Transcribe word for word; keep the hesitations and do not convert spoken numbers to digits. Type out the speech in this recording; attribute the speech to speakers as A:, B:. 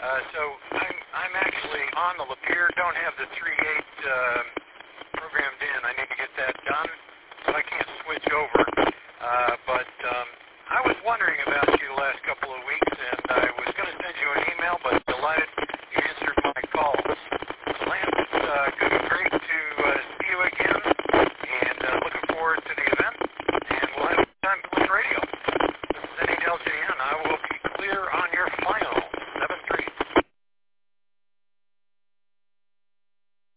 A: Uh, so I'm, I'm actually on the Lapeer, don't have the three point eight uh, programmed in. I need to get that done, so I can't switch over. Uh, but um, I was wondering about